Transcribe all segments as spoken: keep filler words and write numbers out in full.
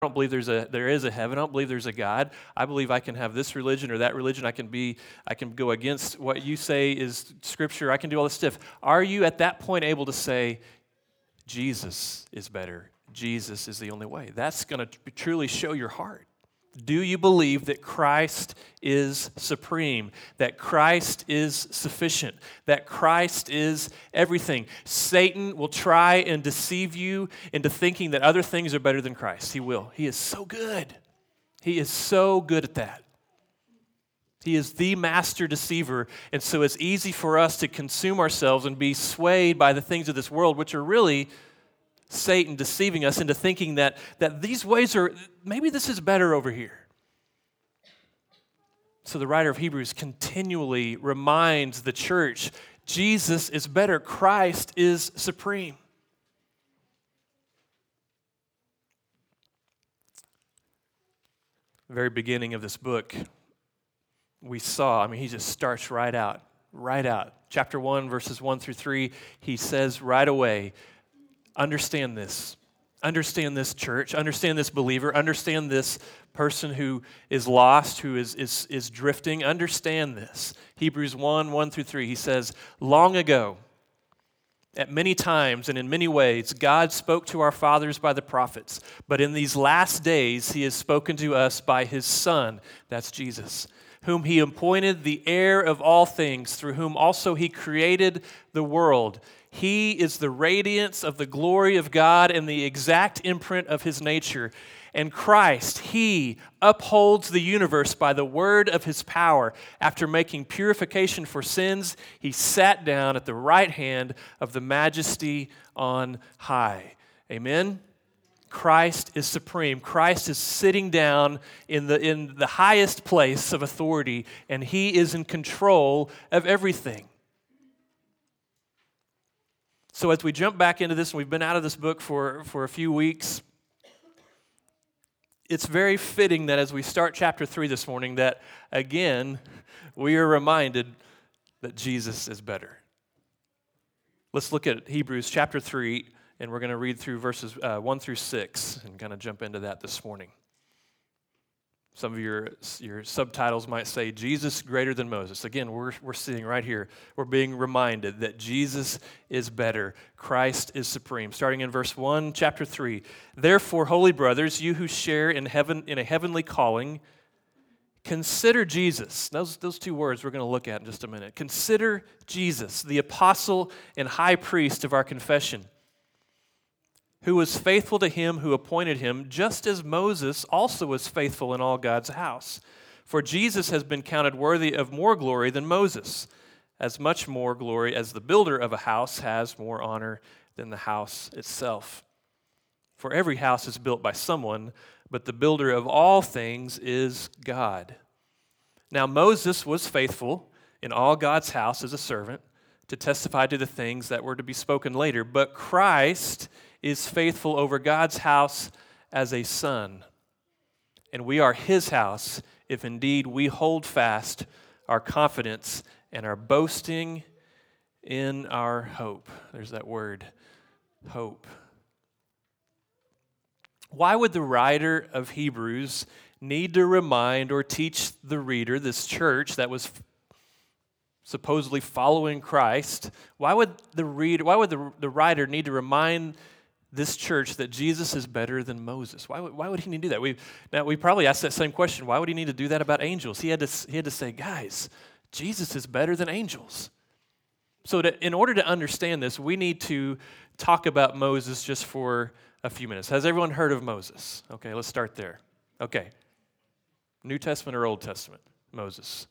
I don't believe there's a there is a heaven. I don't believe there's a God. I believe I can have this religion or that religion. I can be I can go against what you say is Scripture. I can do all this stuff. Are you at that point able to say, Jesus is better? Jesus is the only way. That's going to truly show your heart. Do you believe that Christ is supreme, that Christ is sufficient, that Christ is everything? Satan will try and deceive you into thinking that other things are better than Christ. He will. He is so good. He is so good at that. He is the master deceiver, and so it's easy for us to consume ourselves and be swayed by the things of this world, which are really Satan deceiving us into thinking that, that these ways are, maybe this is better over here. So the writer of Hebrews continually reminds the church, Jesus is better. Christ is supreme. The very beginning of this book, we saw, I mean, he just starts right out, right out. Chapter one, verses one through three, he says right away, understand this. Understand this, church. Understand this believer. Understand this person who is lost, who is, is, is drifting. Understand this. Hebrews one, one through three, he says, long ago, at many times and in many ways, God spoke to our fathers by the prophets. But in these last days, he has spoken to us by his Son, that's Jesus, whom he appointed the heir of all things, through whom also he created the world. He is the radiance of the glory of God and the exact imprint of his nature. And Christ, he upholds the universe by the word of his power. After making purification for sins, he sat down at the right hand of the majesty on high. Amen? Christ is supreme. Christ is sitting down in the, in the highest place of authority, and he is in control of everything. So as we jump back into this, and we've been out of this book for, for a few weeks, it's very fitting that as we start chapter three this morning, that again, we are reminded that Jesus is better. Let's look at Hebrews chapter three, and we're going to read through verses uh, one through six and kind of jump into that this morning. Some of your, your subtitles might say, Jesus greater than Moses. Again, we're, we're sitting right here. We're being reminded that Jesus is better. Christ is supreme. Starting in verse one, chapter three. Therefore, holy brothers, you who share in heaven in a heavenly calling, consider Jesus. Those, those two words we're going to look at in just a minute. Consider Jesus, the apostle and high priest of our confession, who was faithful to him who appointed him, just as Moses also was faithful in all God's house. For Jesus has been counted worthy of more glory than Moses, as much more glory as the builder of a house has more honor than the house itself. For every house is built by someone, but the builder of all things is God. Now Moses was faithful in all God's house as a servant, to testify to the things that were to be spoken later, but Christ is faithful over God's house as a son. And we are his house if indeed we hold fast our confidence and our boasting in our hope. There's that word, hope. Why would the writer of Hebrews need to remind or teach the reader, this church that was supposedly following Christ, why would the reader, why would the, the writer need to remind this church that Jesus is better than Moses? Why would, why would he need to do that? We now we probably asked that same question. Why would he need to do that about angels? He had to he had to say, guys, Jesus is better than angels. So to, in order to understand this, we need to talk about Moses just for a few minutes. Has everyone heard of Moses? Okay, let's start there. Okay. New Testament or Old Testament? Moses.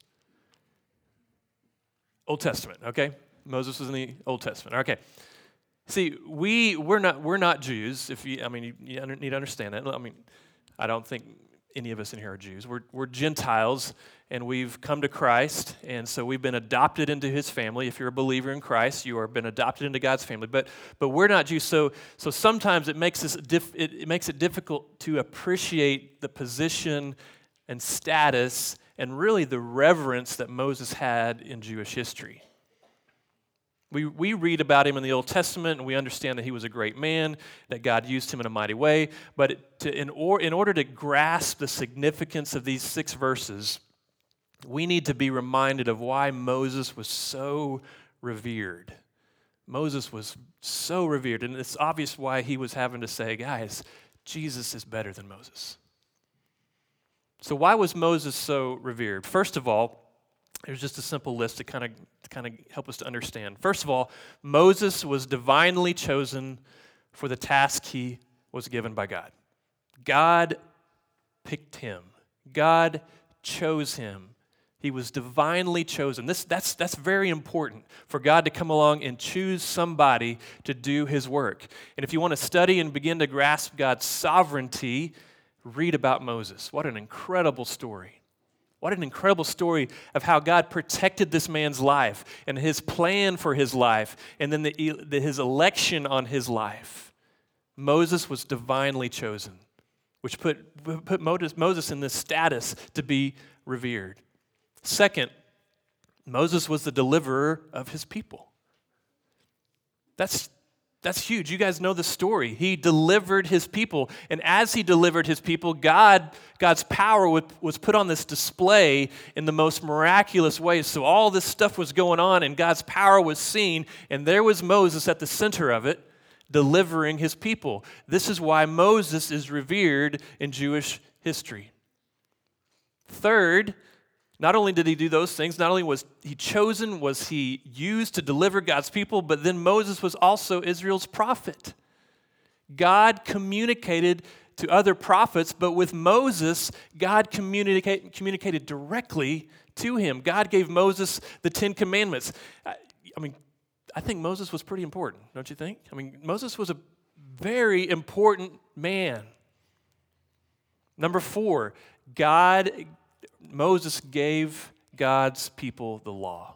Old Testament, okay? Moses was in the Old Testament. Okay. See, we we're not we're not Jews. If you, I mean, you, you need to understand that. I mean, I don't think any of us in here are Jews. We're we're Gentiles, and we've come to Christ, and so we've been adopted into His family. If you're a believer in Christ, you are been adopted into God's family. But but we're not Jews, so so sometimes it makes us diff, it, it makes it difficult to appreciate the position and status and really the reverence that Moses had in Jewish history. We, we read about him in the Old Testament, and we understand that he was a great man, that God used him in a mighty way. But to, in, or, in order to grasp the significance of these six verses, we need to be reminded of why Moses was so revered. Moses was so revered, and it's obvious why he was having to say, guys, Jesus is better than Moses. So why was Moses so revered? First of all, there's just a simple list to kind of to kind of help us to understand. First of all, Moses was divinely chosen for the task he was given by God. God picked him. God chose him. He was divinely chosen. This, that's, that's very important for God to come along and choose somebody to do his work. And if you want to study and begin to grasp God's sovereignty, read about Moses. What an incredible story. What an incredible story of how God protected this man's life and his plan for his life and then the, the, his election on his life. Moses was divinely chosen, which put, put Moses in this status to be revered. Second, Moses was the deliverer of his people. That's That's huge. You guys know the story. He delivered his people. And as he delivered his people, God, God's power was put on this display in the most miraculous ways. So all this stuff was going on, and God's power was seen, and there was Moses at the center of it, delivering his people. This is why Moses is revered in Jewish history. Third, not only did he do those things, not only was he chosen, was he used to deliver God's people, but then Moses was also Israel's prophet. God communicated to other prophets, but with Moses, God communicate, communicated directly to him. God gave Moses the Ten Commandments. I, I mean, I think Moses was pretty important, don't you think? I mean, Moses was a very important man. Number four, God Moses gave God's people the law.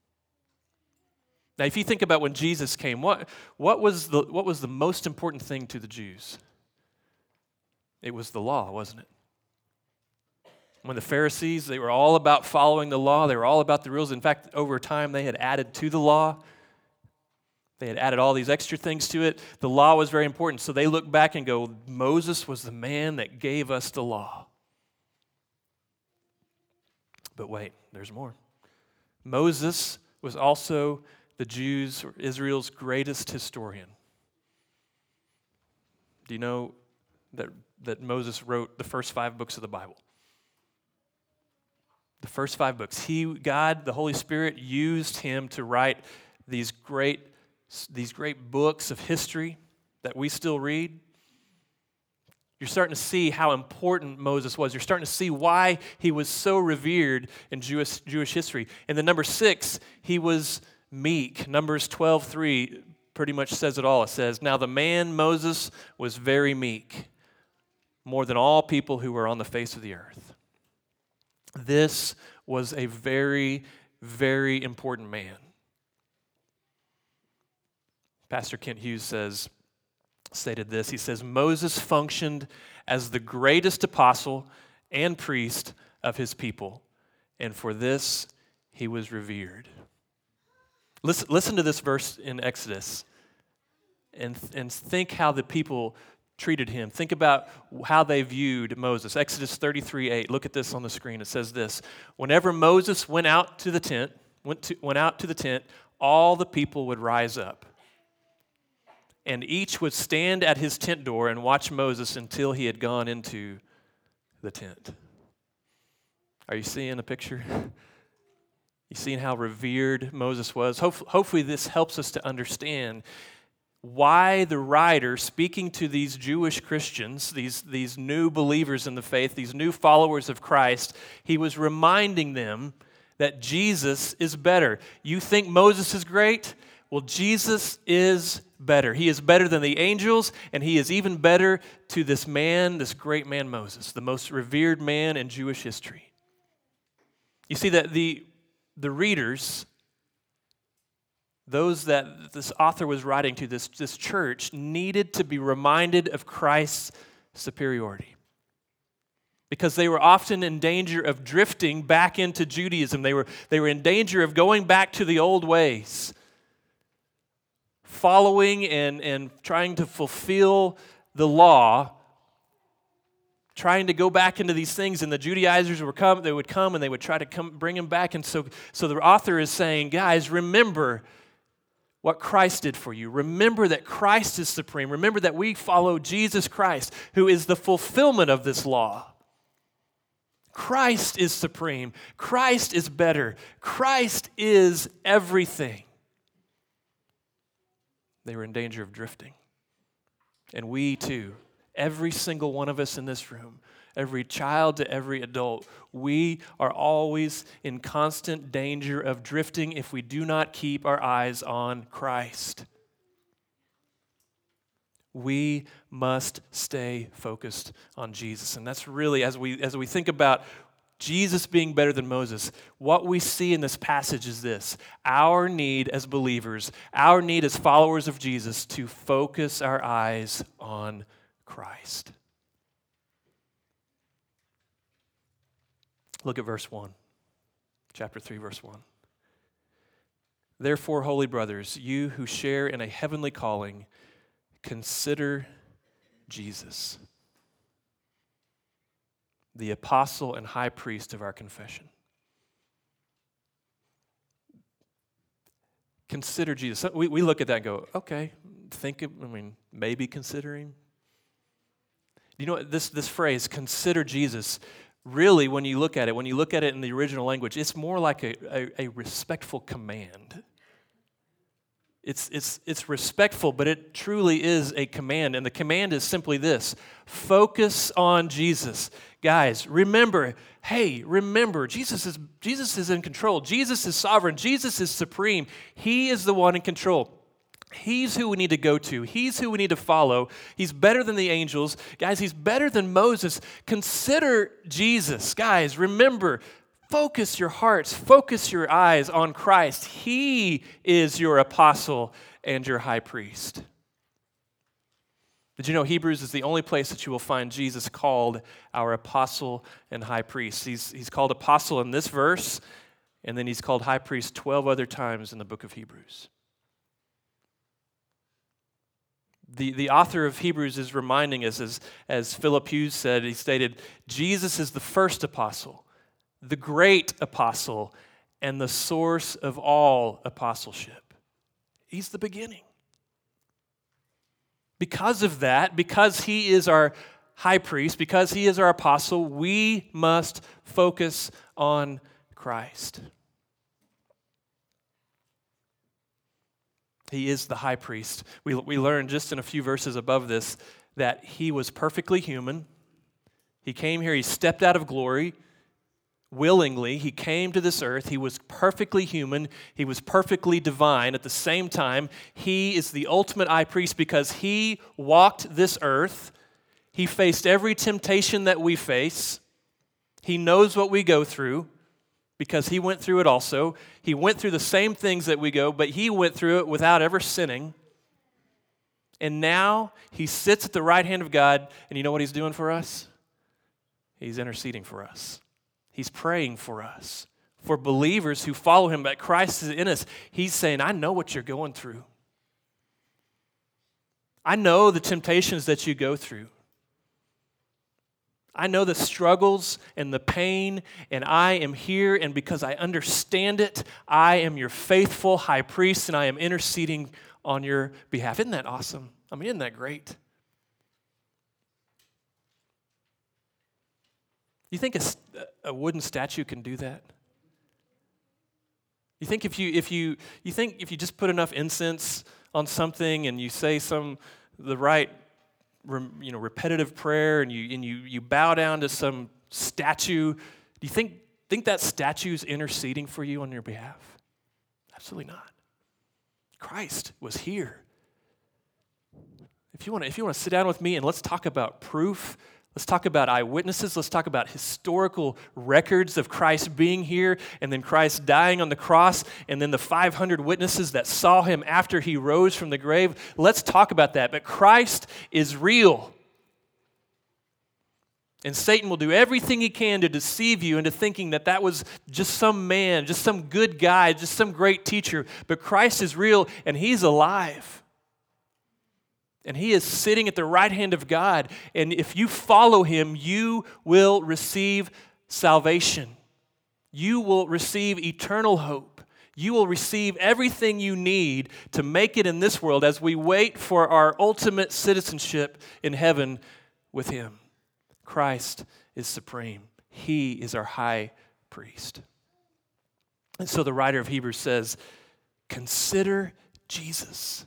Now, if you think about when Jesus came, what, what, was the, what was the most important thing to the Jews? It was the law, wasn't it? When the Pharisees, they were all about following the law. They were all about the rules. In fact, over time, they had added to the law. They had added all these extra things to it. The law was very important. So they look back and go, Moses was the man that gave us the law. But wait, there's more. Moses was also the Jews, or Israel's greatest historian. Do you know that, that Moses wrote the first five books of the Bible? The first five books. He, God, the Holy Spirit, used him to write these great, these great books of history that we still read. You're starting to see how important Moses was. You're starting to see why he was so revered in Jewish, Jewish history. And then number six, he was meek. Numbers twelve three pretty much says it all. It says, now the man Moses was very meek, more than all people who were on the face of the earth. This was a very, very important man. Pastor Kent Hughes says, stated this. He says, Moses functioned as the greatest apostle and priest of his people, and for this he was revered. Listen, listen to this verse in Exodus and, and think how the people treated him. Think about how they viewed Moses. Exodus thirty-three eight. Look at this on the screen. It says this. Whenever Moses went out to the tent, went, to, went out to the tent, all the people would rise up. And each would stand at his tent door and watch Moses until he had gone into the tent. Are you seeing a picture? You seeing how revered Moses was? Hopefully this helps us to understand why the writer, speaking to these Jewish Christians, these, these new believers in the faith, these new followers of Christ, he was reminding them that Jesus is better. You think Moses is great? Well, Jesus is better. He is better than the angels, and he is even better to this man, this great man Moses, the most revered man in Jewish history. You see that the, the readers, those that this author was writing to, this, this church, needed to be reminded of Christ's superiority. Because they were often in danger of drifting back into Judaism. They were, they were in danger of going back to the old ways. following and, and trying to fulfill the law, trying to go back into these things, and the Judaizers would come, they would come and they would try to come bring him back. And so, so the author is saying, guys, remember what Christ did for you. Remember that Christ is supreme. Remember that we follow Jesus Christ, who is the fulfillment of this law. Christ is supreme. Christ is better. Christ is everything. They were in danger of drifting. And we too, every single one of us in this room, every child to every adult, we are always in constant danger of drifting if we do not keep our eyes on Christ. We must stay focused on Jesus. And that's really, as we as we think about Jesus being better than Moses, what we see in this passage is this: our need as believers, our need as followers of Jesus to focus our eyes on Christ. Look at verse one, chapter three, verse one. Therefore, holy brothers, you who share in a heavenly calling, consider Jesus, the apostle and high priest of our confession. Consider Jesus. We, we look at that and go, okay, think of, I mean, maybe considering. You know what, this, this phrase, consider Jesus, really, when you look at it, when you look at it in the original language, it's more like a, a, a respectful command. It's, it's, it's respectful, but it truly is a command. And the command is simply this: focus on Jesus. Guys, remember, hey, remember, Jesus is, Jesus is in control. Jesus is sovereign. Jesus is supreme. He is the one in control. He's who we need to go to. He's who we need to follow. He's better than the angels. Guys, he's better than Moses. Consider Jesus. Guys, remember, focus your hearts, focus your eyes on Christ. He is your apostle and your high priest. Did you know Hebrews is the only place that you will find Jesus called our apostle and high priest? He's, he's called apostle in this verse, and then he's called high priest twelve other times in the book of Hebrews. The, the author of Hebrews is reminding us, as, as Philip Hughes said, he stated, Jesus is the first apostle, the great apostle, and the source of all apostleship. He's the beginning. Because of that, because he is our high priest, because he is our apostle, we must focus on Christ. He is the high priest. We, we learn just in a few verses above this that he was perfectly human. He came here, he stepped out of glory willingly. He came to this earth. He was perfectly human. He was perfectly divine. At the same time, he is the ultimate high priest because he walked this earth. He faced every temptation that we face. He knows what we go through, because he went through it also. He went through the same things that we go, but he went through it without ever sinning. And now he sits at the right hand of God, and you know what he's doing for us? He's interceding for us. He's praying for us. For believers who follow him, that Christ is in us, he's saying, I know what you're going through. I know the temptations that you go through. I know the struggles and the pain, and I am here, and because I understand it, I am your faithful high priest, and I am interceding on your behalf. Isn't that awesome? I mean, isn't that great? You think a, a wooden statue can do that? You think if you if you you think if you just put enough incense on something and you say some the right you know, repetitive prayer, and you and you you bow down to some statue, do you think think that statue's interceding for you on your behalf? Absolutely not. Christ was here. If you want to, if you want to sit down with me and let's talk about proof, let's talk about eyewitnesses, let's talk about historical records of Christ being here, and then Christ dying on the cross, and then the five hundred witnesses that saw him after he rose from the grave. Let's talk about that. But Christ is real. And Satan will do everything he can to deceive you into thinking that that was just some man, just some good guy, just some great teacher. But Christ is real, and he's alive. And he is sitting at the right hand of God. And if you follow him, you will receive salvation. You will receive eternal hope. You will receive everything you need to make it in this world as we wait for our ultimate citizenship in heaven with him. Christ is supreme. He is our high priest. And so the writer of Hebrews says, consider Jesus.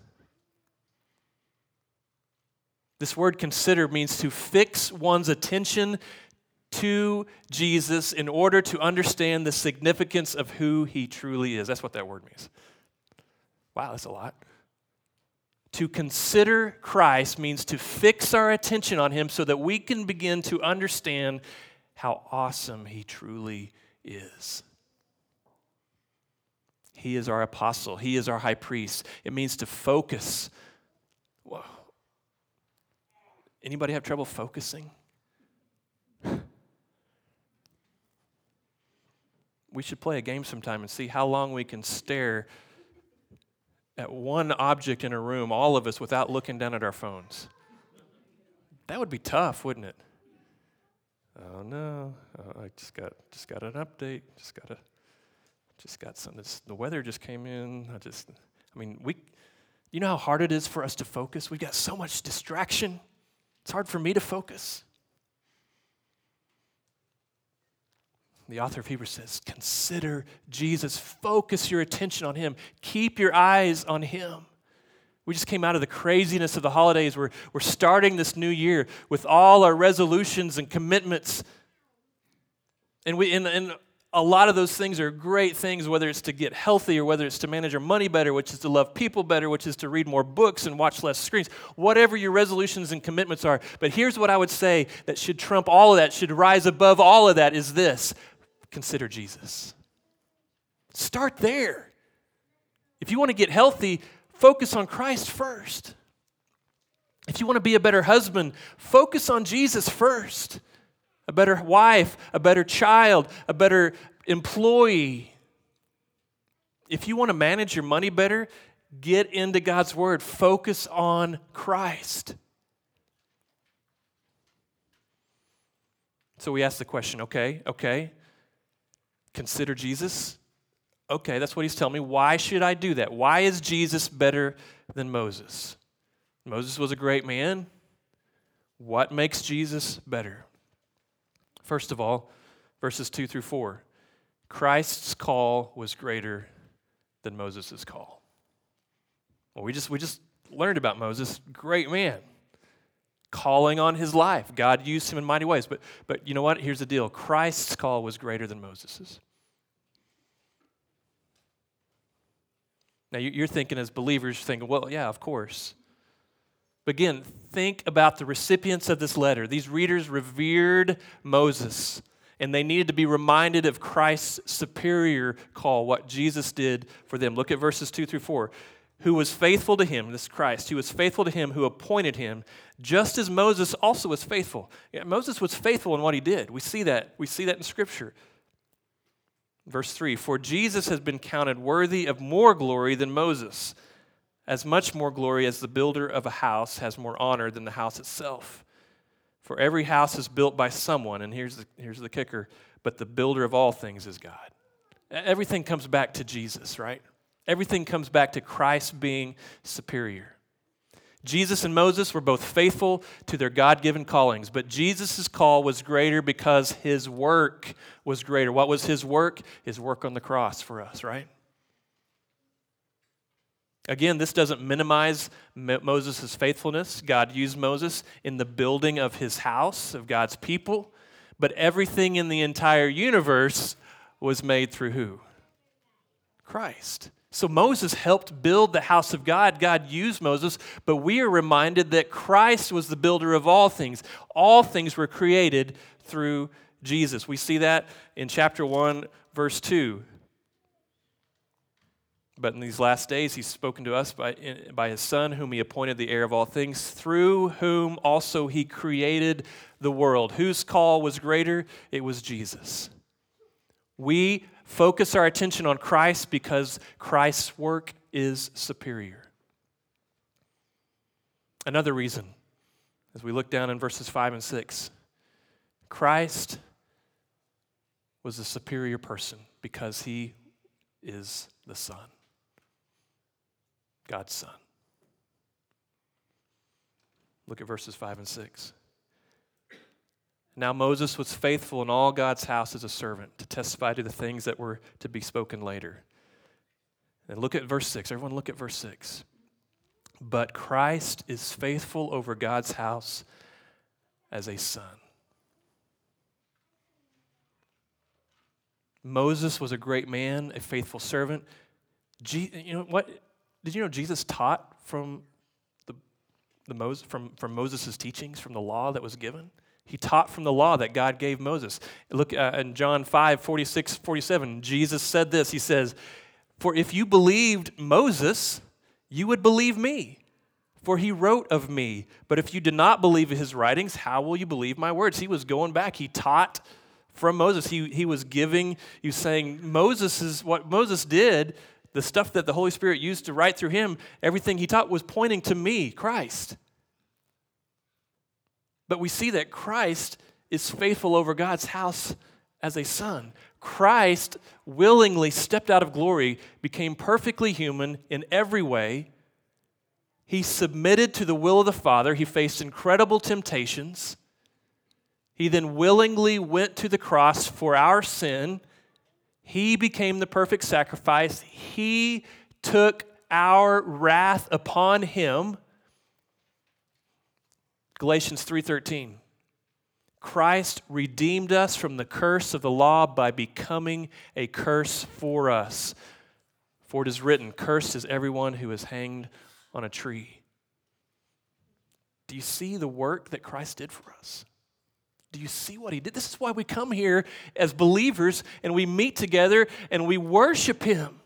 This word consider means to fix one's attention to Jesus in order to understand the significance of who he truly is. That's what that word means. Wow, that's a lot. To consider Christ means to fix our attention on him so that we can begin to understand how awesome he truly is. He is our apostle. He is our high priest. It means to focus. Whoa. Anybody have trouble focusing? We should play a game sometime and see how long we can stare at one object in a room, all of us, without looking down at our phones. That would be tough, wouldn't it? Oh no, oh, I just got just got an update. Just got a just got something. The weather just came in. I just, I mean, we. You know how hard it is for us to focus? We've got so much distraction. It's hard for me to focus. The author of Hebrews says, consider Jesus. Focus your attention on him. Keep your eyes on him. We just came out of the craziness of the holidays. We're, we're starting this new year with all our resolutions and commitments. And, we, and, and a lot of those things are great things, whether it's to get healthy or whether it's to manage our money better, which is to love people better, which is to read more books and watch less screens, whatever your resolutions and commitments are. But here's what I would say that should trump all of that, should rise above all of that, is this: consider Jesus. Start there. If you want to get healthy, focus on Christ first. If you want to be a better husband, focus on Jesus first. A better wife, a better child, a better employee. If you want to manage your money better, get into God's word. Focus on Christ. So we ask the question, okay, okay, consider Jesus. Okay, that's what he's telling me. Why should I do that? Why is Jesus better than Moses? Moses was a great man. What makes Jesus better? First of all, verses two through four, Christ's call was greater than Moses' call. Well, we just we just learned about Moses, great man, calling on his life. God used him in mighty ways. But but you know what? Here's the deal. Christ's call was greater than Moses's. Now you're thinking as believers, you're thinking, well, yeah, of course. But again, think about the recipients of this letter. These readers revered Moses, and they needed to be reminded of Christ's superior call, what Jesus did for them. Look at verses two through four. Who was faithful to him, this Christ, who was faithful to him who appointed him, just as Moses also was faithful. Yeah, Moses was faithful in what he did. We see that. We see that in Scripture. Verse three, for Jesus has been counted worthy of more glory than Moses, as much more glory as the builder of a house has more honor than the house itself. For every house is built by someone, and here's the, here's the kicker, but the builder of all things is God. Everything comes back to Jesus, right? Everything comes back to Christ being superior. Jesus and Moses were both faithful to their God-given callings, but Jesus' call was greater because his work was greater. What was his work? His work on the cross for us, right? Again, this doesn't minimize Moses' faithfulness. God used Moses in the building of his house, of God's people, but everything in the entire universe was made through who? Christ. So Moses helped build the house of God. God used Moses, but we are reminded that Christ was the builder of all things. All things were created through Jesus. We see that in chapter one, verse two. But in these last days, he's spoken to us by, by his Son, whom he appointed the heir of all things, through whom also he created the world. Whose call was greater? It was Jesus. We focus our attention on Christ because Christ's work is superior. Another reason, as we look down in verses five and six, Christ was a superior person because he is the Son, God's Son. Look at verses five and six. Now Moses was faithful in all God's house as a servant to testify to the things that were to be spoken later. And look at verse six. Everyone look at verse six. But Christ is faithful over God's house as a son. Moses was a great man, a faithful servant. Je- you know what? Did you know Jesus taught from the, the Moses from, from Moses' teachings, from the law that was given? He taught from the law that God gave Moses. Look uh, in John five, forty-six, forty-seven, Jesus said this. He says, "For if you believed Moses, you would believe me, for he wrote of me. But if you do not believe his writings, how will you believe my words?" He was going back. He taught from Moses. He, he was giving, he was saying, Moses is what Moses did, the stuff that the Holy Spirit used to write through him, everything he taught was pointing to me, Christ. But we see that Christ is faithful over God's house as a son. Christ willingly stepped out of glory, became perfectly human in every way. He submitted to the will of the Father. He faced incredible temptations. He then willingly went to the cross for our sin. He became the perfect sacrifice. He took our wrath upon him. Galatians three thirteen. Christ redeemed us from the curse of the law by becoming a curse for us. For it is written, "Cursed is everyone who is hanged on a tree." Do you see the work that Christ did for us? Do you see what he did? This is why we come here as believers and we meet together and we worship him.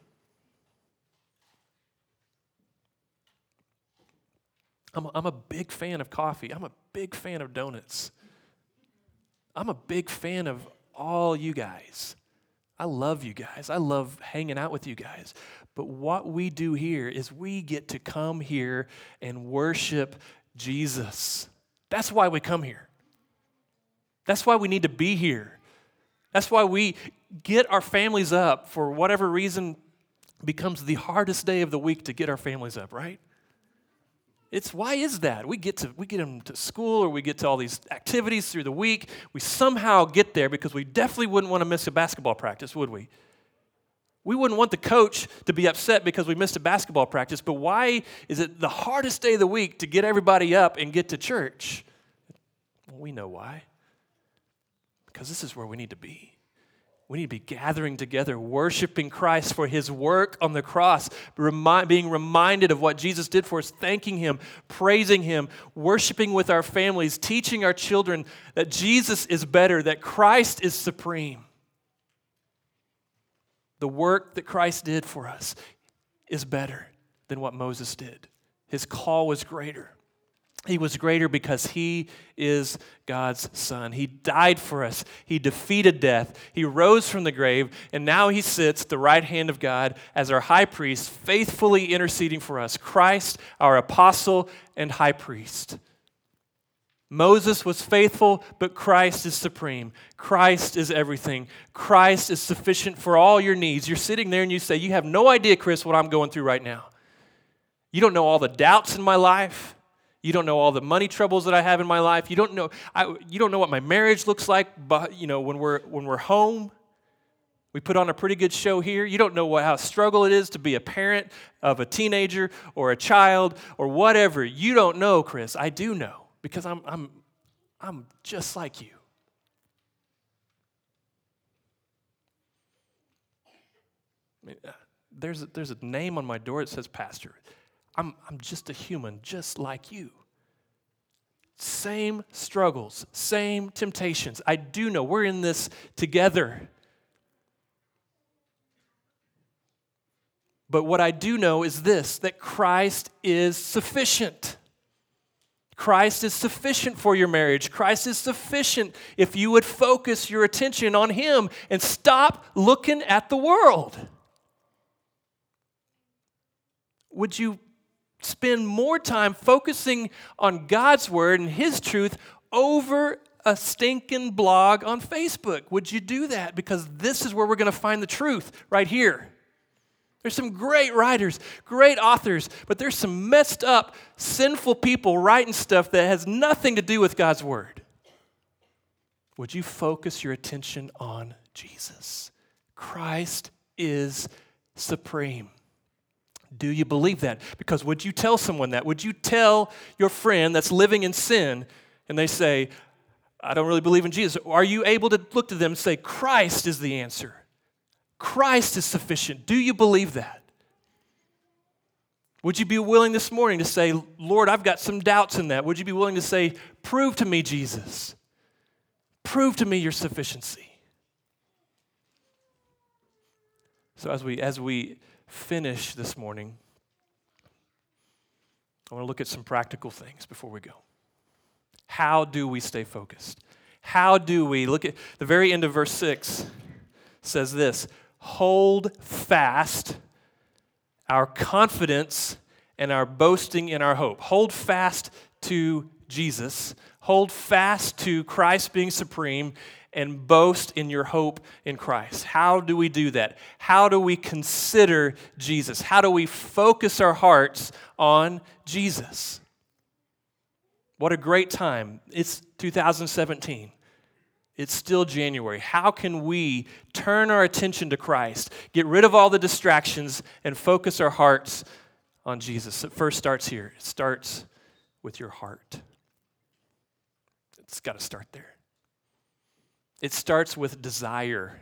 I'm a, I'm a big fan of coffee. I'm a big fan of donuts. I'm a big fan of all you guys. I love you guys. I love hanging out with you guys. But what we do here is we get to come here and worship Jesus. That's why we come here. That's why we need to be here. That's why we get our families up for whatever reason becomes the hardest day of the week to get our families up, right? It's why is that? We get to we get them to school or we get to all these activities through the week. We somehow get there because we definitely wouldn't want to miss a basketball practice, would we? We wouldn't want the coach to be upset because we missed a basketball practice, but why is it the hardest day of the week to get everybody up and get to church? Well, we know why. Because this is where we need to be. We need to be gathering together, worshiping Christ for his work on the cross, remi- being reminded of what Jesus did for us, thanking him, praising him, worshiping with our families, teaching our children that Jesus is better, that Christ is supreme. The work that Christ did for us is better than what Moses did. His call was greater. He was greater because he is God's son. He died for us. He defeated death. He rose from the grave, and now he sits at the right hand of God as our high priest, faithfully interceding for us. Christ, our apostle and high priest. Moses was faithful, but Christ is supreme. Christ is everything. Christ is sufficient for all your needs. You're sitting there and you say, you have no idea, Chris, what I'm going through right now. You don't know all the doubts in my life. You don't know all the money troubles that I have in my life. You don't know I, you don't know what my marriage looks like, but you know when we're when we're home. We put on a pretty good show here. You don't know what, how struggle it is to be a parent of a teenager or a child or whatever. You don't know, Chris. I do know because I'm I'm I'm just like you. I mean, there's a, there's a name on my door that says pastor. I'm, I'm just a human, just like you. Same struggles, same temptations. I do know we're in this together. But what I do know is this, that Christ is sufficient. Christ is sufficient for your marriage. Christ is sufficient if you would focus your attention on him and stop looking at the world. Would you spend more time focusing on God's word and his truth over a stinking blog on Facebook? Would you do that? Because this is where we're going to find the truth, right here. There's some great writers, great authors, but there's some messed up, sinful people writing stuff that has nothing to do with God's word. Would you focus your attention on Jesus? Christ is supreme. Do you believe that? Because would you tell someone that? Would you tell your friend that's living in sin and they say, I don't really believe in Jesus? Are you able to look to them and say, Christ is the answer? Christ is sufficient. Do you believe that? Would you be willing this morning to say, Lord, I've got some doubts in that? Would you be willing to say, prove to me, Jesus. Prove to me your sufficiency. So as we as we finish this morning, I want to look at some practical things before we go. How do we stay focused? How do we, look at the very end of verse six, says this, hold fast our confidence and our boasting in our hope. Hold fast to Jesus. Hold fast to Christ being supreme and boast in your hope in Christ. How do we do that? How do we consider Jesus? How do we focus our hearts on Jesus? What a great time. It's two thousand seventeen. It's still January. How can we turn our attention to Christ, get rid of all the distractions, and focus our hearts on Jesus? It first starts here. It starts with your heart. It's got to start there. It starts with desire.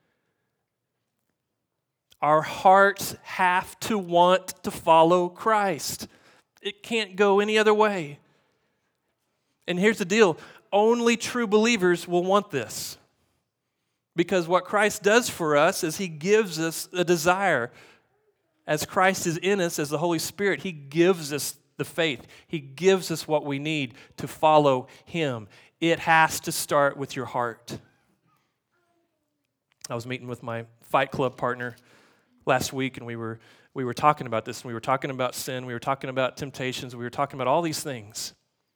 Our hearts have to want to follow Christ. It can't go any other way. And here's the deal. Only true believers will want this. Because what Christ does for us is he gives us a desire. As Christ is in us, as the Holy Spirit, he gives us the faith. He gives us what we need to follow him. It has to start with your heart. I was meeting with my Fight Club partner last week, and we were we were talking about this. And we were talking about sin. We were talking about temptations. We were talking about all these things.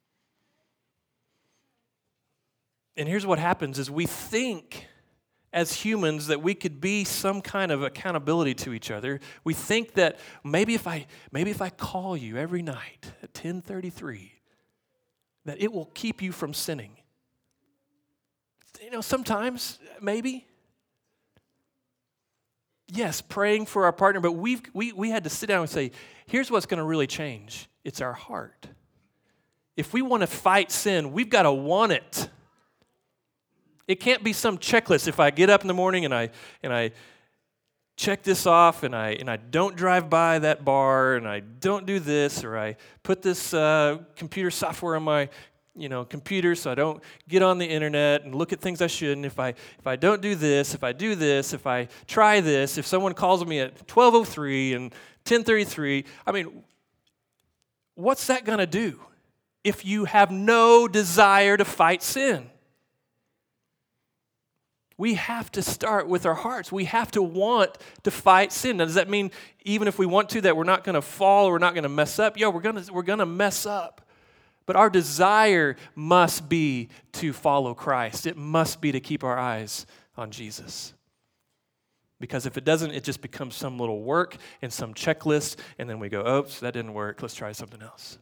And here's what happens is we think as humans that we could be some kind of accountability to each other. We think that maybe if I maybe if I call you every night at ten thirty-three, that it will keep you from sinning. You know, sometimes, maybe. Yes, praying for our partner, but we've, we we had to sit down and say, here's what's going to really change. It's our heart. If we want to fight sin, we've got to want it. It can't be some checklist. If I get up in the morning and I and I check this off and I and I don't drive by that bar and I don't do this, or I put this uh, computer software on my you know computer so I don't get on the internet and look at things I shouldn't. If I if I don't do this, if I do this, if I try this, if someone calls me at twelve oh three and ten thirty-three, I mean, what's that going to do if you have no desire to fight sin? We have to start with our hearts. We have to want to fight sin. Now, does that mean even if we want to that we're not going to fall or we're not going to mess up? Yeah, we're going to we're going to mess up. But our desire must be to follow Christ. It must be to keep our eyes on Jesus. Because if it doesn't, it just becomes some little work and some checklist, and then we go, oops, that didn't work. Let's try something else.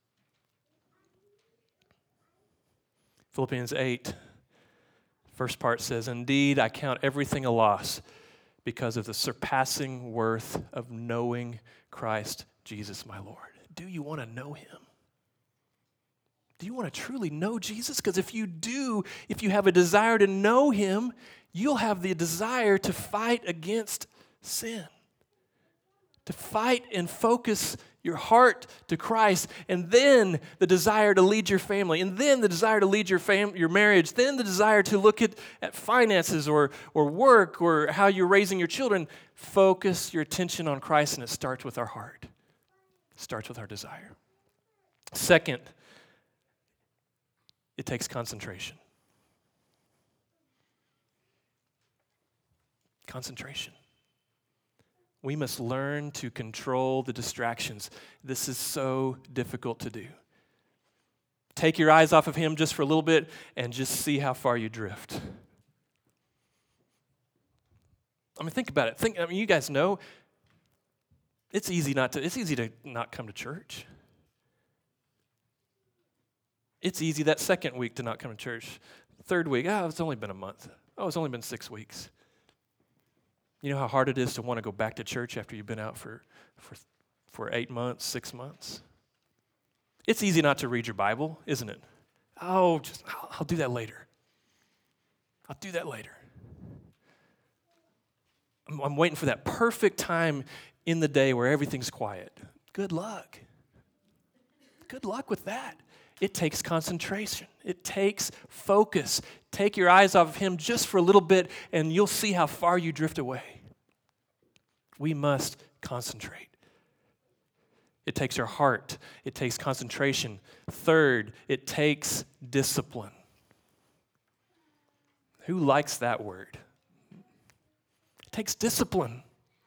Philippians eight. First part says, indeed, I count everything a loss because of the surpassing worth of knowing Christ Jesus my Lord. Do you want to know him? Do you want to truly know Jesus? Because if you do, if you have a desire to know him, you'll have the desire to fight against sin. To fight and focus your heart to Christ, and then the desire to lead your family, and then the desire to lead your fam- your marriage, then the desire to look at, at finances or, or work or how you're raising your children. Focus your attention on Christ, and it starts with our heart. It starts with our desire. Second, it takes concentration. Concentration. We must learn to control the distractions. This is so difficult to do. Take your eyes off of him just for a little bit and just see how far you drift. I mean, think about it. Think, I mean, you guys know it's easy not to, it's easy to not come to church. It's easy that second week to not come to church. Third week, oh, it's only been a month. Oh, it's only been six weeks. You know how hard it is to want to go back to church after you've been out for, for, for eight months, six months? It's easy not to read your Bible, isn't it? Oh, just I'll, I'll do that later. I'll do that later. I'm, I'm waiting for that perfect time in the day where everything's quiet. Good luck. Good luck with that. It takes concentration. It takes focus. Take your eyes off of him just for a little bit, and you'll see how far you drift away. We must concentrate. It takes our heart. It takes concentration. Third, it takes discipline. Who likes that word? It takes discipline.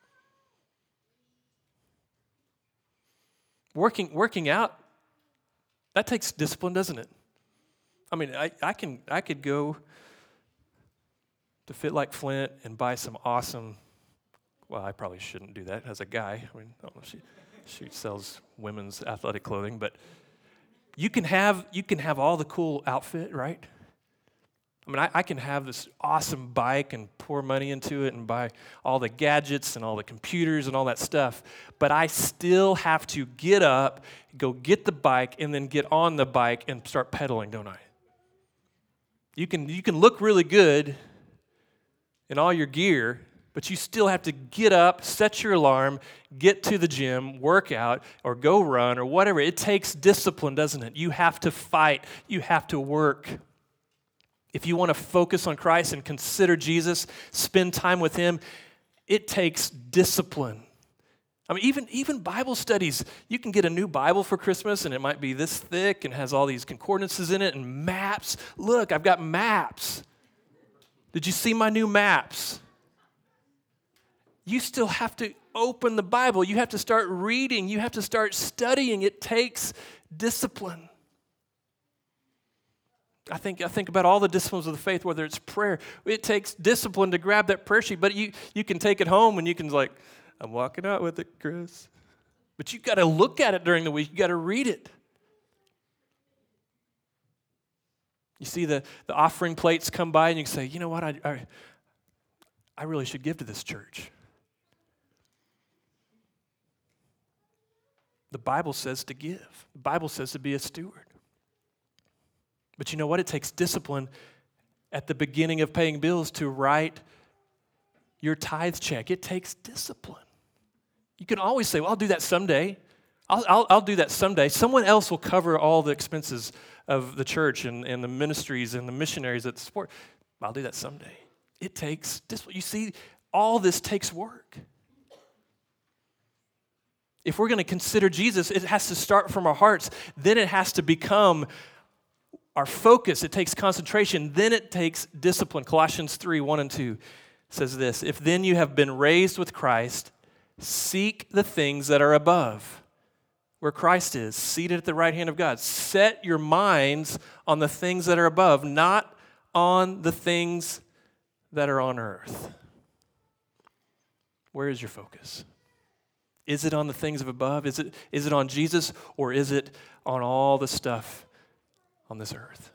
Working, working out, that takes discipline, doesn't it? I mean, I, I can I could go to Fit Like Flint and buy some awesome, well, I probably shouldn't do that as a guy. I mean, I don't know if she, she sells women's athletic clothing, but you can have you can have all the cool outfit, right? I mean, I, I can have this awesome bike and pour money into it and buy all the gadgets and all the computers and all that stuff, but I still have to get up, go get the bike, and then get on the bike and start pedaling, don't I? You can you can look really good in all your gear, but you still have to get up, set your alarm, get to the gym, work out, or go run, or whatever. It takes discipline, doesn't it? You have to fight. You have to work. If you want to focus on Christ and consider Jesus, spend time with him, it takes discipline. I mean, even, even Bible studies, you can get a new Bible for Christmas, and it might be this thick and has all these concordances in it and maps. Look, I've got maps. Did you see my new maps? You still have to open the Bible. You have to start reading. You have to start studying. It takes discipline. I think I think about all the disciplines of the faith, whether it's prayer. It takes discipline to grab that prayer sheet, but you, you can take it home and you can like, I'm walking out with it, Chris. But you got to look at it during the week. You got to read it. You see the, the offering plates come by and you can say, you know what, I, I, I really should give to this church. The Bible says to give. The Bible says to be a steward. But you know what? It takes discipline at the beginning of paying bills to write your tithe check. It takes discipline. You can always say, well, I'll do that someday. I'll, I'll, I'll do that someday. Someone else will cover all the expenses of the church and, and the ministries and the missionaries that support. I'll do that someday. It takes discipline. You see, all this takes work. If we're going to consider Jesus, it has to start from our hearts. Then it has to become our focus. It takes concentration. Then it takes discipline. Colossians three, one and two says this, if then you have been raised with Christ, seek the things that are above, where Christ is, seated at the right hand of God. Set your minds on the things that are above, not on the things that are on earth. Where is your focus? Is it on the things of above? Is it, is it on Jesus, or is it on all the stuff on this earth?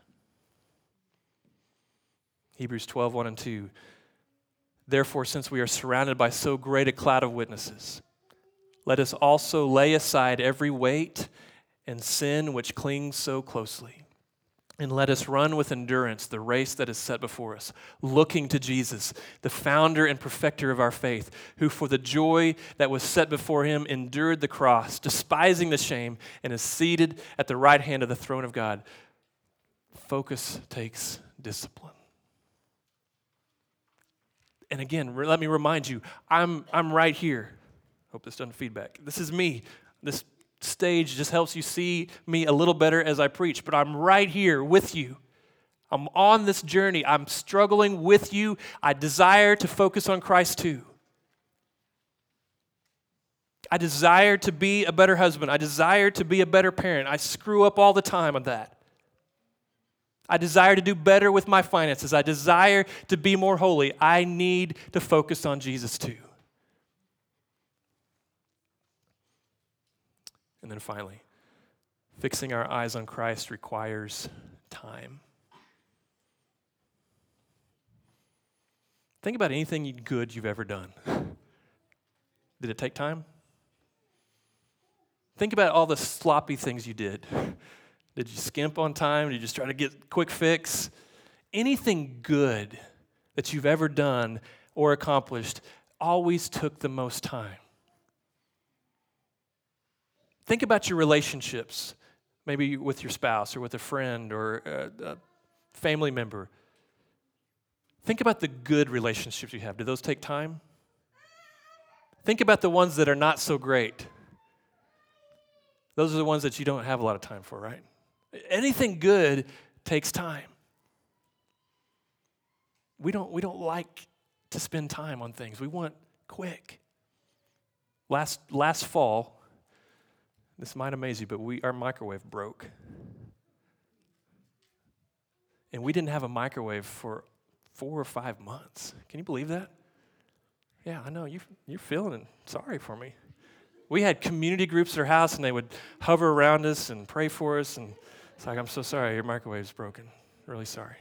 Hebrews twelve, one and two. Therefore, since we are surrounded by so great a cloud of witnesses, let us also lay aside every weight and sin which clings so closely. And let us run with endurance the race that is set before us, looking to Jesus, the founder and perfecter of our faith, who for the joy that was set before him endured the cross, despising the shame, and is seated at the right hand of the throne of God. Focus takes discipline. And again, re- let me remind you, I'm I'm right here. Hope this doesn't feedback. This is me. This stage just helps you see me a little better as I preach, but I'm right here with you. I'm on this journey. I'm struggling with you. I desire to focus on Christ too. I desire to be a better husband. I desire to be a better parent. I screw up all the time on that. I desire to do better with my finances. I desire to be more holy. I need to focus on Jesus too. And then finally, fixing our eyes on Christ requires time. Think about anything good you've ever done. Did it take time? Think about all the sloppy things you did. Did you skimp on time? Did you just try to get quick fix? Anything good that you've ever done or accomplished always took the most time. Think about your relationships, maybe with your spouse or with a friend or a, a family member. Think about the good relationships you have. Do those take time? Think about the ones that are not so great. Those are the ones that you don't have a lot of time for, right? Anything good takes time. We don't, we don't like to spend time on things. We want quick. Last, last fall, this might amaze you, but we, our microwave broke. And we didn't have a microwave for four or five months. Can you believe that? Yeah, I know. You, you're feeling sorry for me. We had community groups at our house, and they would hover around us and pray for us. And it's like, I'm so sorry, your microwave's broken. Really sorry.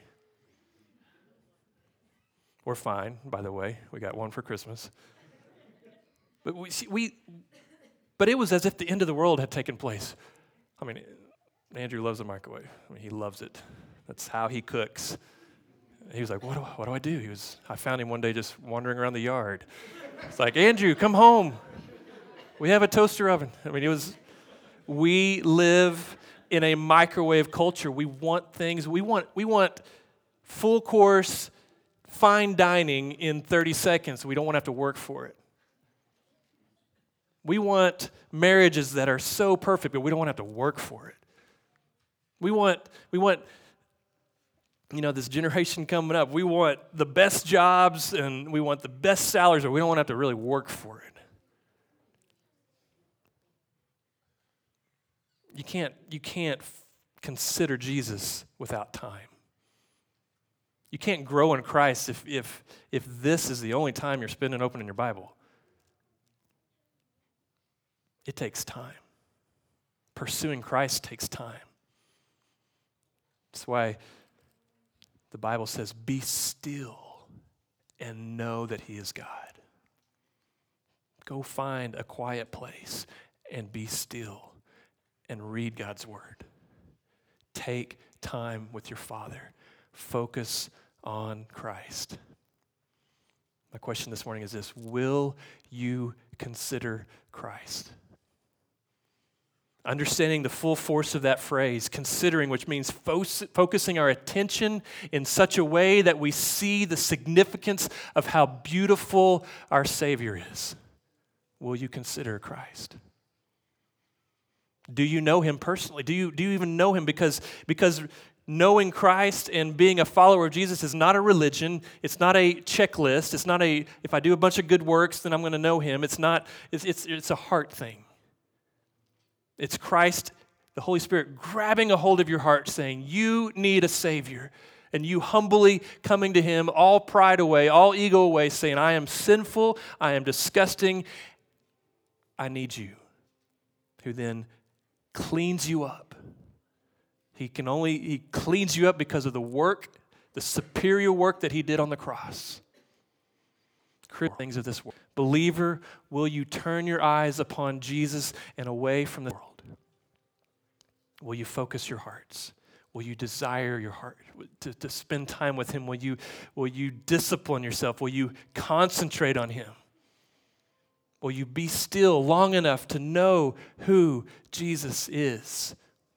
We're fine, by the way. We got one for Christmas. But we, see, we, but it was as if the end of the world had taken place. I mean, Andrew loves the microwave. I mean, he loves it. That's how he cooks. He was like, what do, I, what do I do? He was. I found him one day just wandering around the yard. It's like, Andrew, come home. We have a toaster oven. I mean, it was, we live in a microwave culture. We want things, we want, we want full course, fine dining in thirty seconds. We don't want to have to work for it. We want marriages that are so perfect, but we don't want to have to work for it. We want, we want, you know, this generation coming up, we want the best jobs and we want the best salaries, but we don't want to have to really work for it. You can't, you can't f- consider Jesus without time. You can't grow in Christ if, if, if this is the only time you're spending opening your Bible. It takes time. Pursuing Christ takes time. That's why the Bible says, be still and know that He is God. Go find a quiet place and be still and read God's Word. Take time with your Father. Focus on Christ. My question this morning is this: will you consider Christ? Understanding the full force of that phrase, considering, which means fo- focusing our attention in such a way that we see the significance of how beautiful our Savior is. Will you consider Christ? Do you know Him personally? Do you, do you even know Him? Because, because knowing Christ and being a follower of Jesus is not a religion. It's not a checklist. It's not a, if I do a bunch of good works, then I'm going to know Him. It's not, it's, it's, it's a heart thing. It's Christ, the Holy Spirit, grabbing a hold of your heart saying, you need a Savior. And you humbly coming to Him, all pride away, all ego away, saying, I am sinful, I am disgusting, I need you. Who then cleans you up. He can only, He cleans you up because of the work, the superior work that He did on the cross. Things of this world. Believer, will you turn your eyes upon Jesus and away from the world? Will you focus your hearts? Will you desire your heart to, to spend time with Him? Will you, will you discipline yourself? Will you concentrate on Him? Will you be still long enough to know who Jesus is?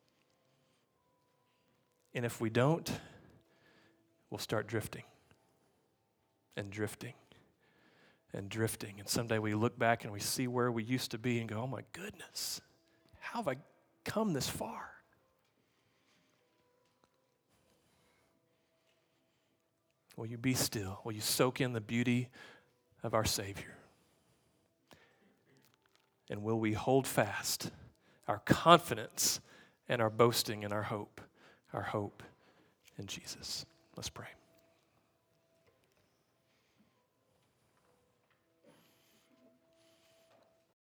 And if we don't, we'll start drifting and drifting and drifting. And someday we look back and we see where we used to be and go, oh my goodness, how have I come this far? Will you be still? Will you soak in the beauty of our Savior? And will we hold fast our confidence and our boasting and our hope, our hope in Jesus? Let's pray.